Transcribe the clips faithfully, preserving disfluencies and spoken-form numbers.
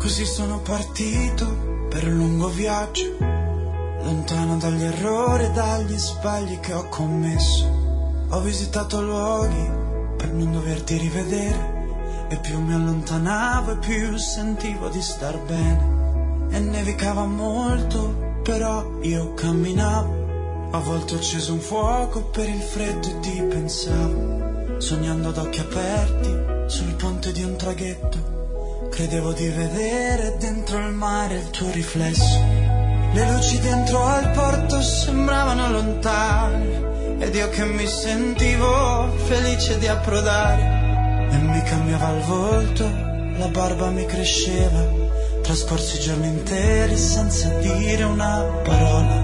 Così sono partito per un lungo viaggio, lontano dagli errori e dagli sbagli che ho commesso. Ho visitato luoghi per non doverti rivedere, e più mi allontanavo e più sentivo di star bene. E nevicava molto, però io camminavo. A volte ho acceso un fuoco per il freddo e ti pensavo, sognando ad occhi aperti sul ponte di un traghetto. Credevo di vedere dentro il mare il tuo riflesso. Le luci dentro al porto sembravano lontane, ed io che mi sentivo felice di approdare. E mi cambiava il volto, la barba mi cresceva, trascorsi giorni interi senza dire una parola.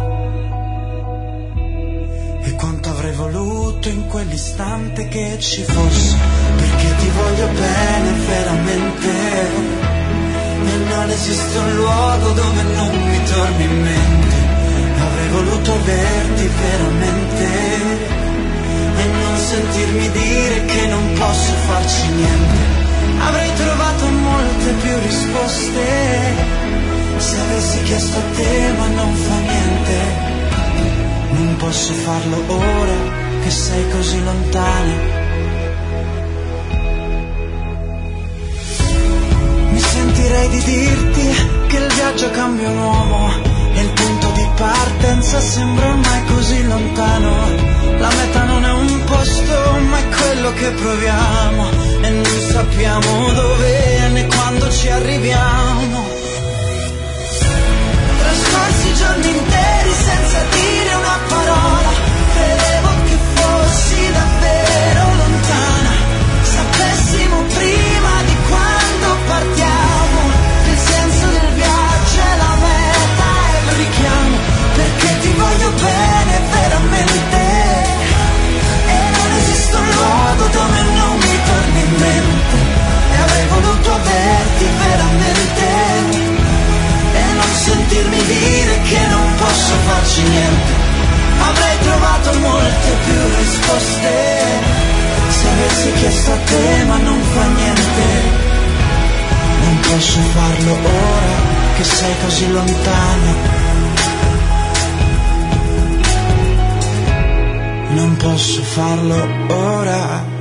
E quanto avrei voluto in quell'istante che ci fosse, perché ti voglio bene veramente, e non esiste un luogo dove non mi torni in mente. Avrei voluto averti veramente e non sentirmi dire che non posso farci niente. Avrei trovato molte più risposte se avessi chiesto a te, ma non fa niente. Non posso farlo ora che sei così lontana. Mi sentirei di dirti che il viaggio cambia un uomo e il punto di partenza sembra ormai così lontano. La meta non è un posto, ma è quello che proviamo, e non sappiamo dove né quando ci arriviamo. Trascorsi giorni interi senza dire una parola, credevo che fossi davvero lontana. Sapessimo prima di quando partiamo che il senso del viaggio è la meta e il richiamo, perché ti voglio bene veramente, e non esiste un luogo dove non mi torni in mente. E avrei voluto averti veramente e non sentirmi dire che non posso farci niente. Avrei trovato molte più risposte se avessi chiesto a te, ma non fa niente. Non posso farlo ora che sei così lontana. Non posso farlo ora